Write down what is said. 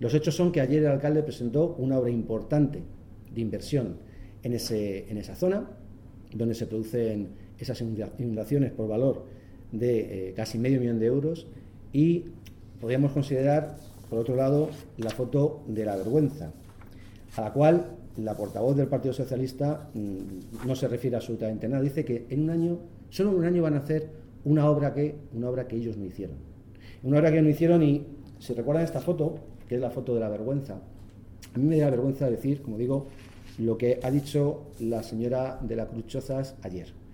Los hechos son que ayer el alcalde presentó una obra importante de inversión en esa zona, donde se producen esas inundaciones por valor de casi medio millón de euros, y podríamos considerar, por otro lado, la foto de la vergüenza, a la cual la portavoz del Partido Socialista no se refiere absolutamente a nada. Dice que en un año, solo en un año, van a hacer una obra que ellos no hicieron. Una obra que no hicieron, y si recuerdan esta foto, que es la foto de la vergüenza, a mí me da vergüenza decir, como digo, lo que ha dicho la señora de la Cruz Chozas ayer.